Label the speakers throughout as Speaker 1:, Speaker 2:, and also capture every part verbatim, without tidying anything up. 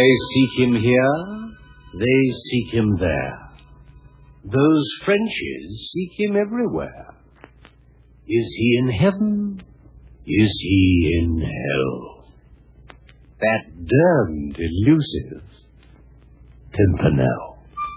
Speaker 1: They seek him here, they seek him there. Those Frenchies seek him everywhere. Is he in heaven? Is he in hell? That damned elusive Pimpernel.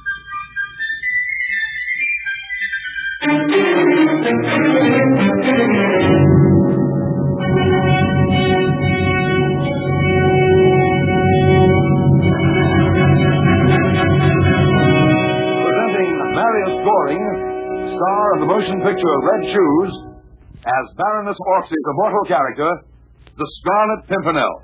Speaker 2: Star of the motion picture Red Shoes, as Baroness Orcsy's immortal character, the Scarlet Pimpernel.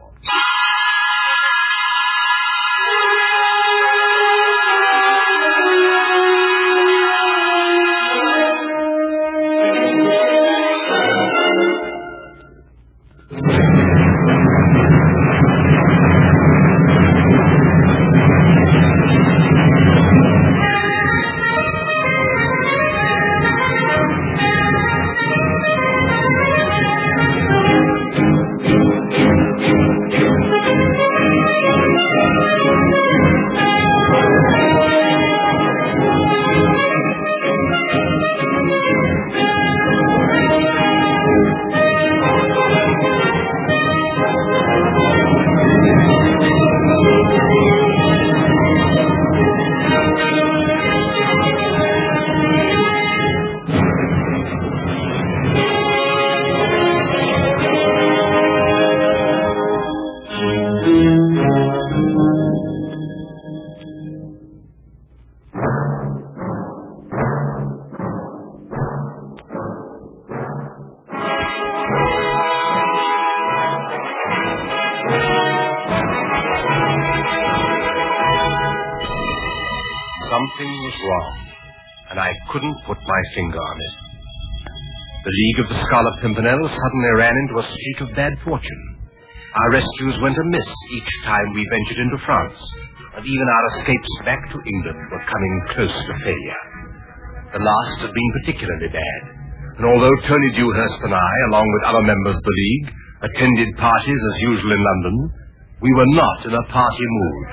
Speaker 1: Something was wrong, and I couldn't put my finger on it. The League of the Scarlet Pimpernel suddenly ran into a streak of bad fortune. Our rescues went amiss each time we ventured into France, and even our escapes back to England were coming close to failure. The last had been particularly bad, and although Tony Dewhurst and I, along with other members of the League, attended parties as usual in London, we were not in a party mood.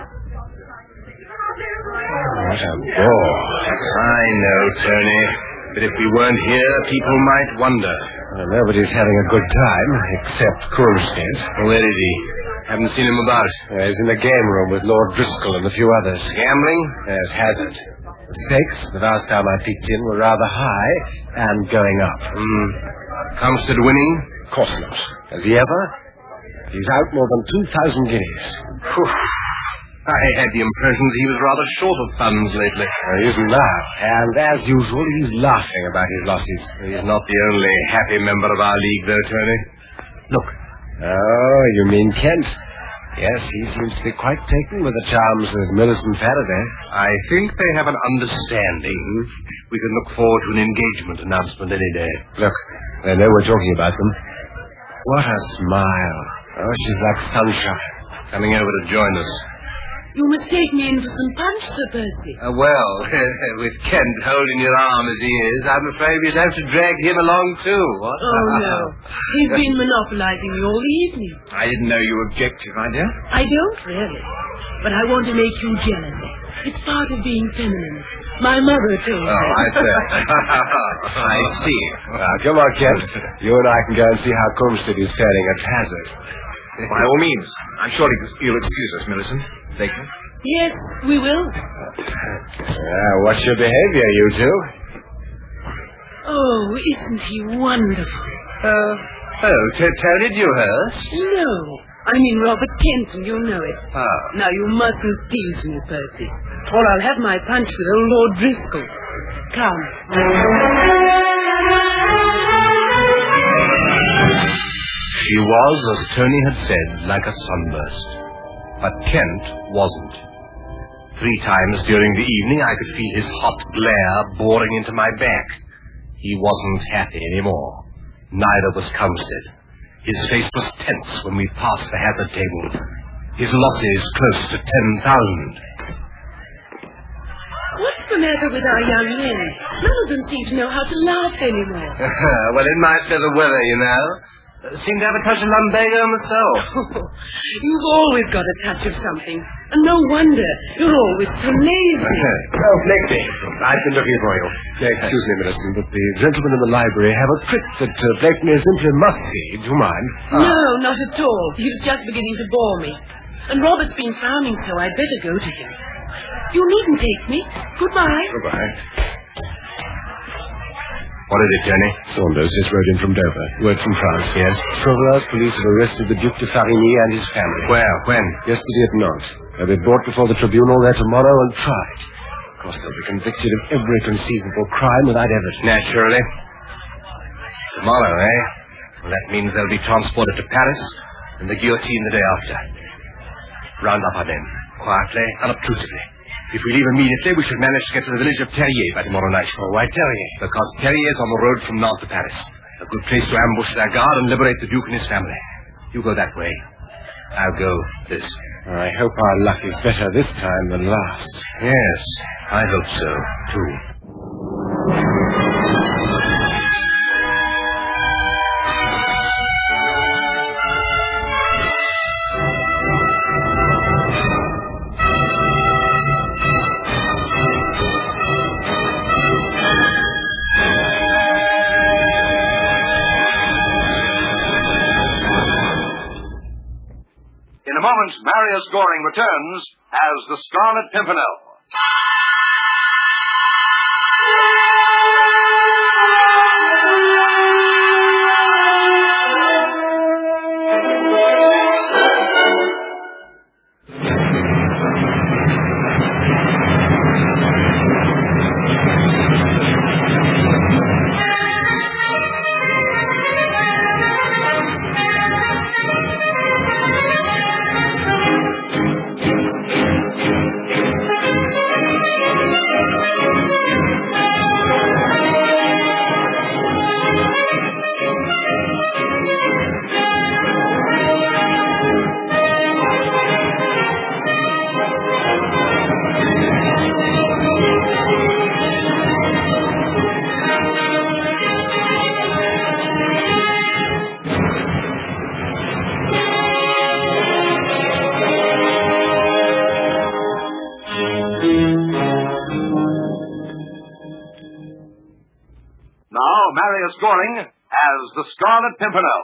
Speaker 3: What a bore.
Speaker 1: I know, Tony. But if we weren't here, people might wonder.
Speaker 3: Well, nobody's having a good time, except Krumstead.
Speaker 1: Where is he? Haven't seen him about.
Speaker 3: Uh, he's in the game room with Lord Driscoll and a few others.
Speaker 1: Gambling?
Speaker 3: Yes, hazard. The stakes, the last time I peeked in, were rather high and going up.
Speaker 1: Hmm. Comstead winning?
Speaker 3: Of course not. Has he ever? He's out more than two thousand guineas.
Speaker 1: Whew. I had the impression that he was rather short of funds lately.
Speaker 3: Well, he isn't now. And as usual, he's laughing about his losses.
Speaker 1: He's not the only happy member of our league, though, Tony. Look.
Speaker 3: Oh, you mean Kent? Yes, he seems to be quite taken with the charms of Millicent Faraday.
Speaker 1: I think they have an understanding. We can look forward to an engagement announcement any day.
Speaker 3: Look, they know we're talking about them. What a smile. Oh, she's like sunshine.
Speaker 1: Coming over to join us.
Speaker 4: You must take me in for some punch, Sir Percy.
Speaker 1: Uh, well, with Kent holding your arm as he is, I'm afraid we'd have to drag him along, too. What?
Speaker 4: Oh, no. He's been monopolizing you all the evening.
Speaker 1: I didn't know you objected, my dear.
Speaker 4: I don't, really. But I want to make you jealous. It's part of being feminine. My mother told me.
Speaker 1: Oh, I see. I see.
Speaker 3: Now, come on, Kent. You and I can go and see how Krumstead is faring at hazard.
Speaker 5: By all means. I'm sure you'll excuse us, Millicent. Thank you.
Speaker 4: Yes, we will.
Speaker 3: Uh, what's your behavior, you two?
Speaker 4: Oh, isn't he wonderful?
Speaker 1: Uh, oh, Tony Dewhurst?
Speaker 4: No, I mean Robert Kenton, you know it.
Speaker 1: Oh.
Speaker 4: Now, you mustn't tease me, Percy, or I'll have my punch with old Lord Driscoll. Come.
Speaker 1: She was, as Tony had said, like a sunburst. But Kent wasn't. Three times during the evening I could feel his hot glare boring into my back. He wasn't happy anymore. Neither was Comstead. His face was tense when we passed the hazard table. His losses close to ten thousand.
Speaker 4: What's the matter with our young men? None of them seem to know how to laugh anymore.
Speaker 1: Well, it might be the weather, you know. Seem to have a touch of lumbago on the soul.
Speaker 4: You've always got a touch of something. And no wonder. You're always so lazy.
Speaker 3: Oh, Blakeney. I've been looking for you. Excuse me, Millicent, but the gentlemen in the library have a trick that uh, Blakeney simply must see. Do you mind?
Speaker 4: No, not at all. He was just beginning to bore me. And Robert's been frowning, so I'd better go to him. You needn't take me. Goodbye.
Speaker 3: Goodbye.
Speaker 1: What is it, Jenny?
Speaker 3: Saunders just rode in from Dover. Word from France.
Speaker 1: Yes?
Speaker 3: Chauvelin's police have arrested the Duc de Farigny and his family.
Speaker 1: Where? When?
Speaker 3: Yesterday at Nantes. They'll be brought before the tribunal there tomorrow and tried. Of course, they'll be convicted of every conceivable crime without evidence.
Speaker 1: Naturally. Tomorrow, eh? Well, that means they'll be transported to Paris and the guillotine the day after. Round up our men, quietly, unobtrusively. If we leave immediately, we should manage to get to the village of Terrier by tomorrow night.
Speaker 3: Oh, why Terrier?
Speaker 1: Because Terrier is on the road from Nantes to Paris. A good place to ambush their guard and liberate the Duke and his family. You go that way. I'll go this.
Speaker 3: I hope our luck is better this time than last.
Speaker 1: Yes, I hope so, too.
Speaker 2: In a moment, Marius Goring returns as the Scarlet Pimpernel. Marius Goring as the Scarlet Pimpernel.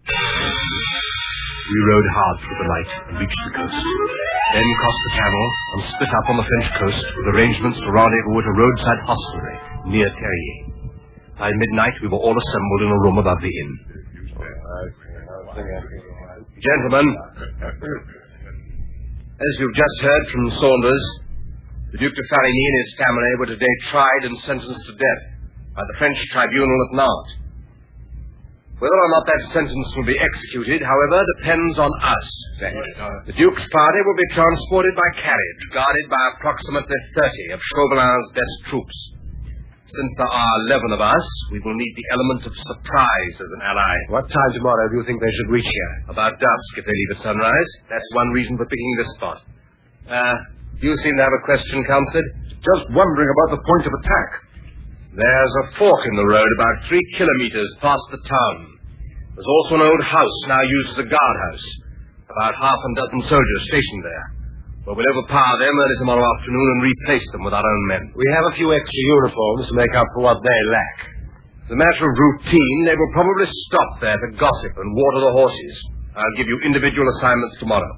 Speaker 1: We rode hard through the night and reached the coast. Then crossed the Channel and split up on the French coast with arrangements to rendezvous at a roadside hostelry near Terrier. By midnight, we were all assembled in a room above the inn. Gentlemen, as you've just heard from Saunders, the Duc de Farigny and his family were today tried and sentenced to death by the French tribunal at Nantes. Whether or not that sentence will be executed, however, depends on us. The Duke's party will be transported by carriage, guarded by approximately thirty of Chauvelin's best troops. Since there are eleven of us, we will need the element of surprise as an ally.
Speaker 3: What time tomorrow do you think they should reach here?
Speaker 1: About dusk, if they leave at sunrise. That's one reason for picking this spot. Uh, you seem to have a question, Counselor?
Speaker 2: Just wondering about the point of attack.
Speaker 1: There's a fork in the road about three kilometers past the town. There's also an old house now used as a guardhouse. About half a dozen soldiers stationed there. Well, we'll overpower them early tomorrow afternoon and replace them with our own men.
Speaker 3: We have a few extra uniforms to make up for what they lack.
Speaker 1: As a matter of routine, they will probably stop there to gossip and water the horses. I'll give you individual assignments tomorrow.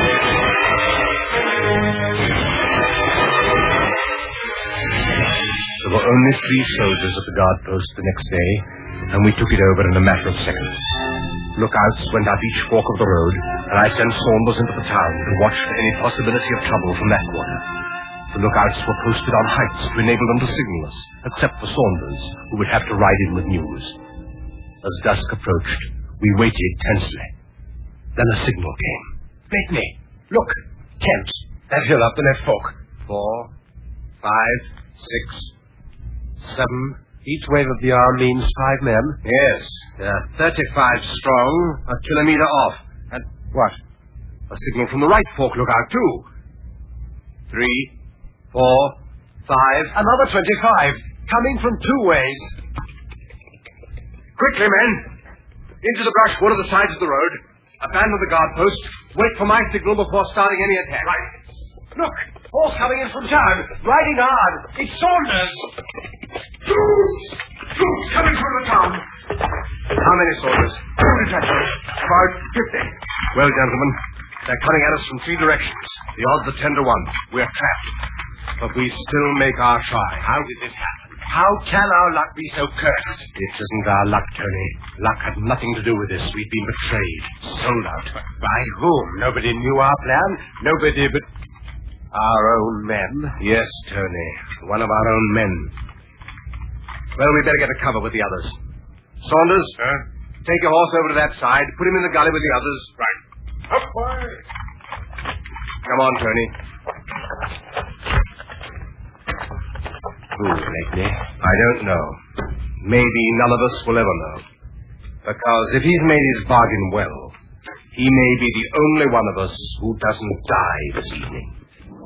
Speaker 1: There were only three soldiers at the guard post the next day, and we took it over in a matter of seconds. Lookouts went up each fork of the road, and I sent Saunders into the town to watch for any possibility of trouble from that quarter. The lookouts were posted on heights to enable them to signal us, except for Saunders, who would have to ride in with news. As dusk approached, we waited tensely. Then a signal came.
Speaker 3: Blakeney, look, tents. That hill up the left fork.
Speaker 1: Four, five, six, seven.
Speaker 3: Each wave of the arm means five men.
Speaker 1: Yes, they're thirty-five strong, a kilometer off. And
Speaker 3: what?
Speaker 1: A signal from the right fork lookout, too. Three, four, five.
Speaker 3: Another twenty-five, coming from two ways.
Speaker 1: Quickly, men. Into the brush, one of the sides of the road.
Speaker 3: Abandon the guard post. Wait for my signal before starting any attack.
Speaker 1: Right.
Speaker 3: Look, horse coming in from town. Riding hard. It's Saunders.
Speaker 1: Troops! Troops coming through the town.
Speaker 3: How many soldiers?
Speaker 1: Two detachments.
Speaker 3: About fifty. Well, gentlemen, they're coming at us from three directions. The odds are ten to one. We're trapped. But we still make our try.
Speaker 1: How did this happen?
Speaker 3: How can our luck be so cursed? It isn't our luck, Tony. Luck had nothing to do with this. We've been betrayed. Sold out.
Speaker 1: By whom? Nobody knew our plan? Nobody but our own men?
Speaker 3: Yes, Tony. One of our own men. Well, we better get to cover with the others. Saunders,
Speaker 1: Huh?
Speaker 3: take your horse over to that side. Put him in the gully with the others.
Speaker 1: Right. Up, boy.
Speaker 3: Come on, Tony. Who, Blakeney? I don't know. Maybe none of us will ever know. Because if he's made his bargain well, he may be the only one of us who doesn't die this evening.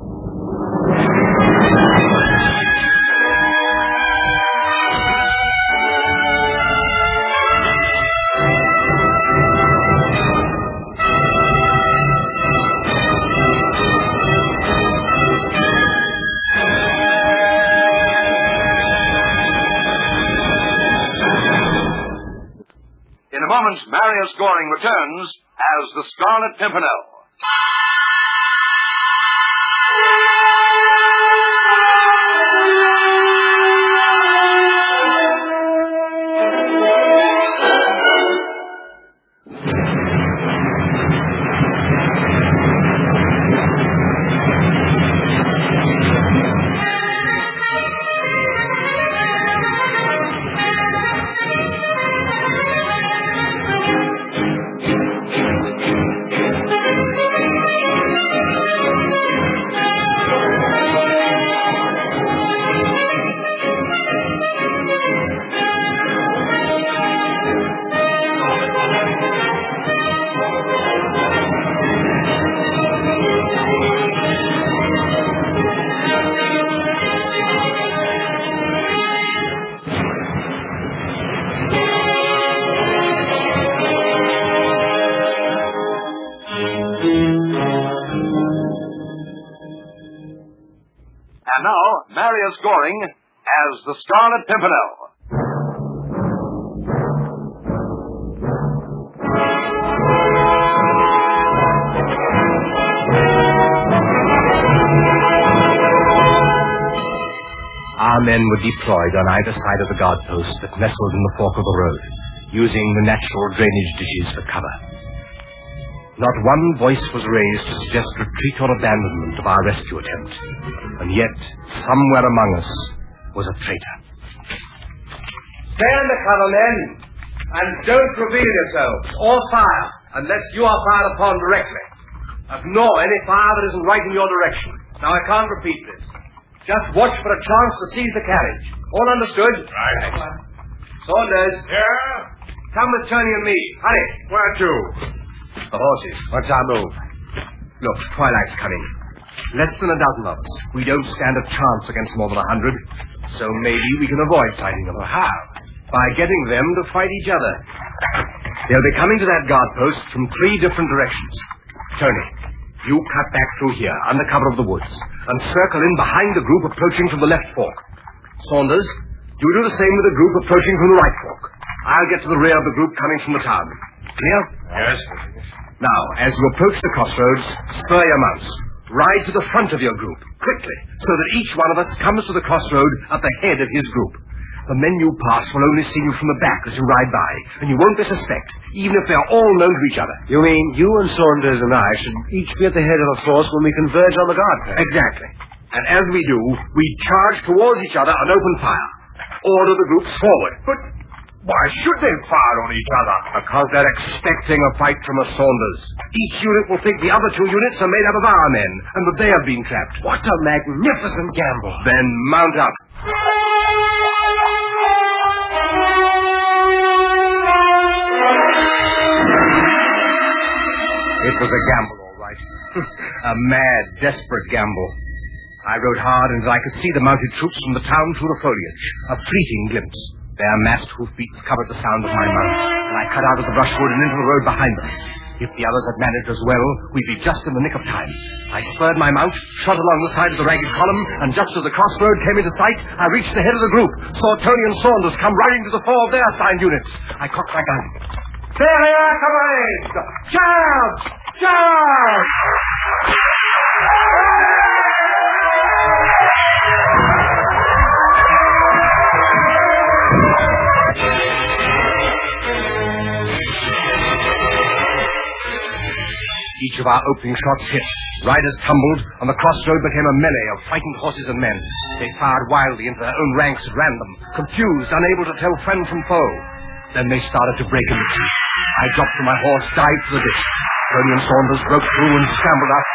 Speaker 2: In a moment, Marius Goring returns as the Scarlet Pimpernel. And now, Marius Goring as the Scarlet Pimpernel.
Speaker 3: Our men were deployed on either side of the guard post that nestled in the fork of the road, using the natural drainage ditches for cover. Not one voice was raised to suggest retreat or abandonment of our rescue attempt. And yet, somewhere among us was a traitor.
Speaker 6: Stay under cover, men, and don't reveal yourselves or fire unless you are fired upon directly. Ignore any fire that isn't right in your direction. Now, I can't repeat this. Just watch for a chance to seize the carriage. All understood?
Speaker 1: Right.
Speaker 6: Saunders,
Speaker 1: Yeah?
Speaker 6: come with Tony and me. Hurry.
Speaker 1: Where to?
Speaker 3: The horses. What's our move? Look, twilight's coming. Less than a dozen of us. We don't stand a chance against more than a hundred. So maybe we can avoid fighting them. How? By getting them to fight each other. They'll be coming to that guard post from three different directions. Tony, you cut back through here, under cover of the woods, and circle in behind the group approaching from the left fork. Saunders, you do the same with the group approaching from the right fork. I'll get to the rear of the group coming from the town. Clear?
Speaker 1: Yes.
Speaker 3: Now, as you approach the crossroads, spur your mounts. Ride to the front of your group, quickly, so that each one of us comes to the crossroad at the head of his group. The men you pass will only see you from the back as you ride by, and you won't be suspect, even if they're all known to each other.
Speaker 6: You mean you and Saunders and I should each be at the head of a force when we converge on the guard post?
Speaker 3: Exactly. And as we do, we charge towards each other and open fire. Order the groups forward.
Speaker 1: But why should they fire on each other?
Speaker 3: Because they're expecting a fight from us Saunders. Each unit will think the other two units are made up of our men, and that they have been trapped.
Speaker 6: What a magnificent gamble.
Speaker 3: Then mount up. It was a gamble, all right. A mad, desperate gamble. I rode hard until I could see the mounted troops from the town through the foliage. A fleeting glimpse.
Speaker 1: Their massed hoofbeats covered the sound of my mount, and I cut out of the brushwood and into the road behind them. If the others had managed as well, we'd be just in the nick of time. I spurred my mount, shot along the side of the ragged column, and just as the crossroad came into sight, I reached the head of the group, saw Tony and Saunders come riding to the fore of their assigned units. I cocked my gun. There they are, comrades! Charge! Charge! Each of our opening shots hit. Riders tumbled, and the crossroad became a melee of frightened horses and men. They fired wildly into their own ranks at random, confused, unable to tell friend from foe. Then they started to break in the sea. I dropped from my horse, dived for the ditch. Tony and Saunders broke through and scrambled up.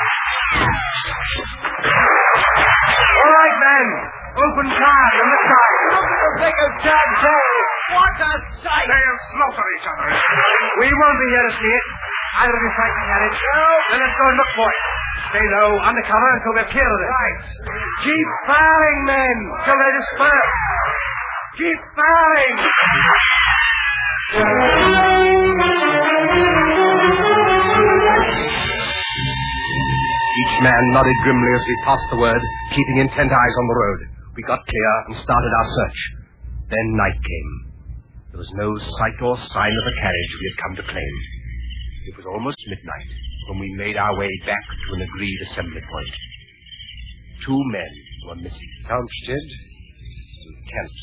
Speaker 1: All right, men! Open fire from the side! Look at the big of John Terry! What a sight!
Speaker 5: They have slaughtered each other.
Speaker 1: We won't be here to see it. Either of you fight the carriage. No. Then let's go and look for it. Stay low, undercover, until we're clear of it. Right. Keep firing, men, till they disperse. Keep firing! Each man nodded grimly as we passed the word, keeping intent eyes on the road. We got clear and started our search. Then night came. There was no sight or sign of the carriage we had come to claim. It was almost midnight when we made our way back to an agreed assembly point. Two men were missing. Townstead and Kent.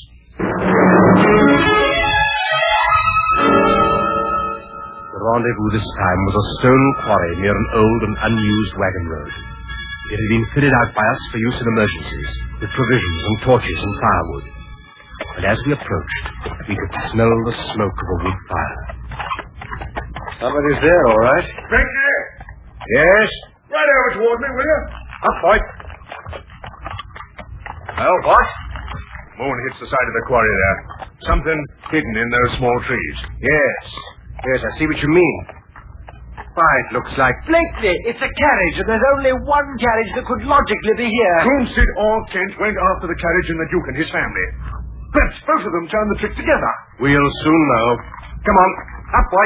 Speaker 1: The rendezvous this time was a stone quarry near an old and unused wagon road. It had been fitted out by us for use in emergencies, with provisions and torches and firewood. And as we approached, we could smell the smoke of a wood fire.
Speaker 3: Somebody's there, all right.
Speaker 5: Blakely!
Speaker 3: Yes?
Speaker 5: Right over toward me, will you?
Speaker 3: Up, boy.
Speaker 5: Well, what? Moon hits the side of the quarry there. Something hidden in those small trees.
Speaker 1: Yes. Yes, I see what you mean. Why, it looks like...
Speaker 3: Blakely, it's a carriage, and there's only one carriage that could logically be here.
Speaker 5: Groomstead or Kent went after the carriage and the Duke and his family. Perhaps both of them turned the trick together.
Speaker 1: We'll soon know. Come on. Up, boy.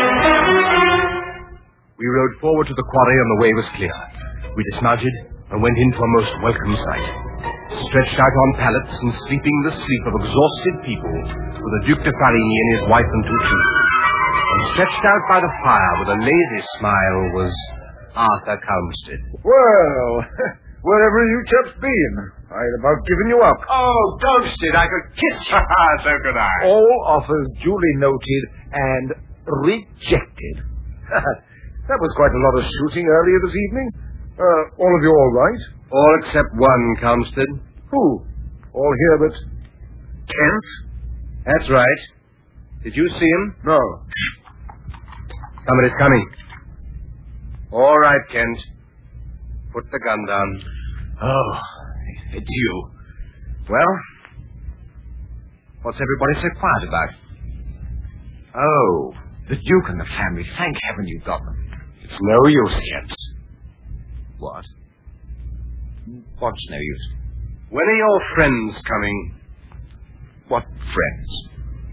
Speaker 1: We rode forward to the quarry and the way was clear. We dismounted and went into a most welcome sight. Stretched out on pallets and sleeping the sleep of exhausted people were the Duc de Farigny and his wife and two children. And stretched out by the fire with a lazy smile was Arthur Calmstead.
Speaker 5: Well, wherever you chaps been, I'd about given you up.
Speaker 3: Oh, Calmstead, I could kiss you.
Speaker 5: So could I.
Speaker 3: All offers duly noted and rejected.
Speaker 5: That was quite a lot of shooting earlier this evening. Uh, all of you all right?
Speaker 1: All except one, Calmstead.
Speaker 5: Who? All here but Kent?
Speaker 1: That's right. Did you see him?
Speaker 5: No.
Speaker 1: Somebody's coming. All right, Kent. Put the gun down.
Speaker 3: Oh, it's you.
Speaker 1: Well, what's everybody so quiet about?
Speaker 3: Oh, the Duke and the family. Thank heaven you got them. It's no use, Kent. What? What's no use?
Speaker 1: When are your friends coming?
Speaker 3: What friends?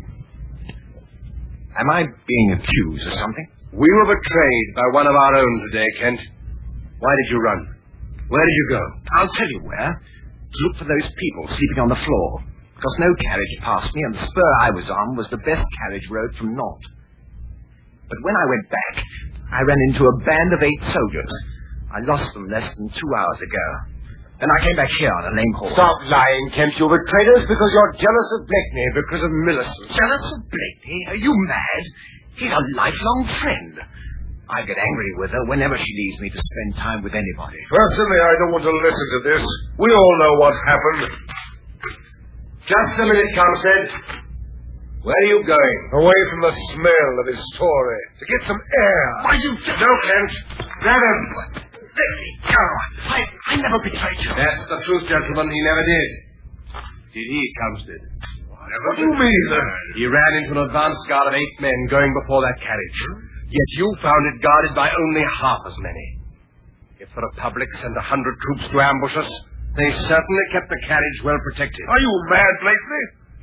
Speaker 3: Am I being accused of something?
Speaker 1: We were betrayed by one of our own today, Kent. Why did you run? Where did you go?
Speaker 3: I'll tell you where. To look for those people sleeping on the floor. Because no carriage passed me, and the spur I was on was the best carriage road from Nantes. But when I went back, I ran into a band of eight soldiers. I lost them less than two hours ago. Then I came back here on a lame horse.
Speaker 1: Stop lying, Kent. You betrayed us because you're jealous of Blakeney, because of Millicent.
Speaker 3: Jealous of Blakeney? Are you mad? He's a lifelong friend. I get angry with her whenever she leaves me to spend time with anybody.
Speaker 5: Personally, I don't want to listen to this. We all know what happened.
Speaker 1: Just a minute, Calmstead. Where are you going?
Speaker 5: Away from the smell of his story. To get some air.
Speaker 3: Why, you...
Speaker 5: No, Kent. Grab him.
Speaker 3: Let me go. I, I never betrayed you.
Speaker 1: That's the truth, gentlemen. He never did. Did he, Calmstead?
Speaker 5: What do you mean, then?
Speaker 1: He ran into an advance guard of eight men going before that carriage. Yet you found it guarded by only half as many. If the Republic sent a hundred troops to ambush us, they certainly kept the carriage well protected.
Speaker 5: Are you mad, Blakeney?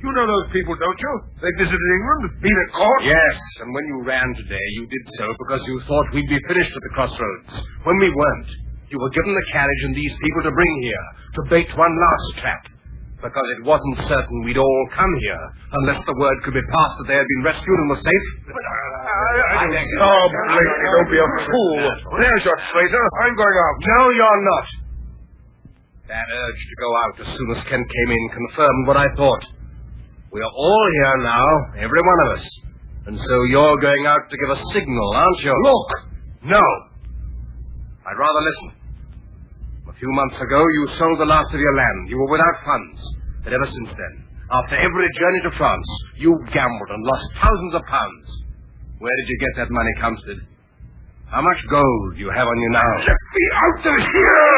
Speaker 5: You know those people, don't you? They visited England, been at court.
Speaker 1: Yes, and when you ran today, you did so because you thought we'd be finished at the crossroads. When we weren't, you were given the carriage and these people to bring here, to bait one last trap. Because it wasn't certain we'd all come here, unless the word could be passed that they had been rescued and were safe.
Speaker 5: But I, I, I don't... Oh, Blakely, don't be a fool. There's your traitor. I'm going out.
Speaker 1: No, you're not. That urge to go out as soon as Kent came in confirmed what I thought. We are all here now, every one of us. And so you're going out to give a signal, aren't you?
Speaker 5: Look!
Speaker 1: No. I'd rather listen. A few months ago, you sold the last of your land. You were without funds. But ever since then, after every journey to France, you gambled and lost thousands of pounds. Where did you get that money, Comstead? How much gold do you have on you now?
Speaker 5: Let me out of here!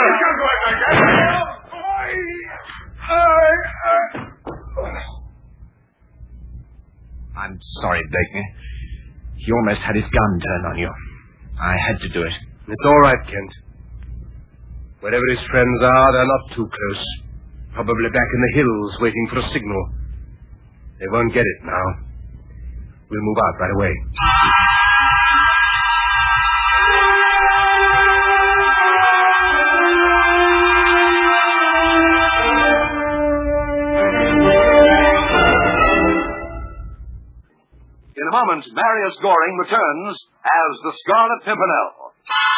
Speaker 5: I, I,
Speaker 3: I'm sorry, Blakeney. He almost had his gun turned on you. I had to do it.
Speaker 1: It's all right, Kent. Wherever his friends are, they're not too close. Probably back in the hills waiting for a signal. They won't get it now. We'll move out right away.
Speaker 2: In a moment, Marius Goring returns as the Scarlet Pimpernel.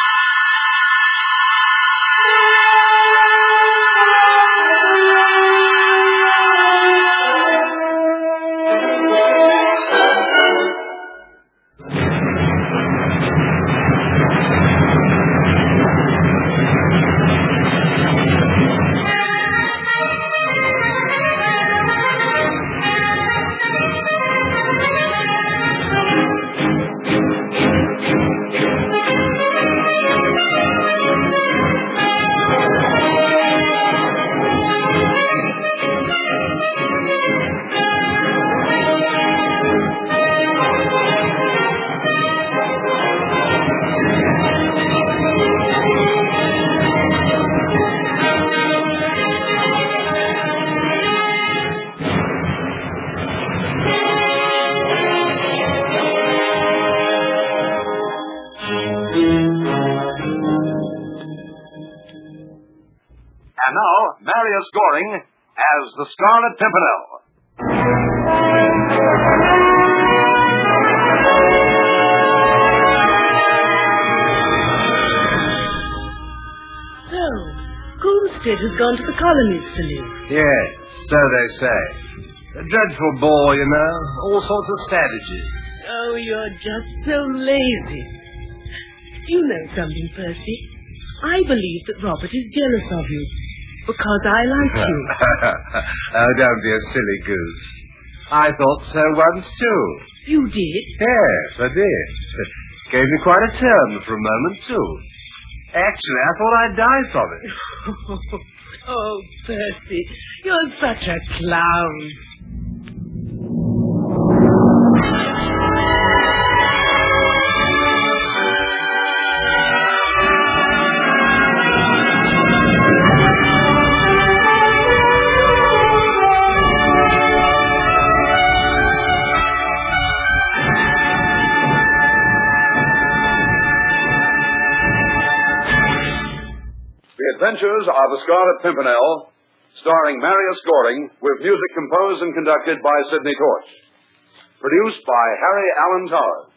Speaker 2: And now, Marius Goring as the Scarlet Pimpernel.
Speaker 4: So, Goldstead has gone to the colonies to live.
Speaker 1: Yes, so they say. A dreadful bore, you know. All sorts of savages.
Speaker 4: Oh, you're just so lazy. Do you know something, Percy? I believe that Robert is jealous of you. Because I like you.
Speaker 1: Oh, don't be a silly goose. I thought so once, too.
Speaker 4: You did?
Speaker 1: Yes, I did. Gave me quite a turn for a moment, too. Actually, I thought I'd die from it.
Speaker 4: Oh, Percy, you're such a clown.
Speaker 2: Adventures of the Scarlet Pimpernel, starring Marius Goring, with music composed and conducted by Sidney Torch. Produced by Harry Allen Towers.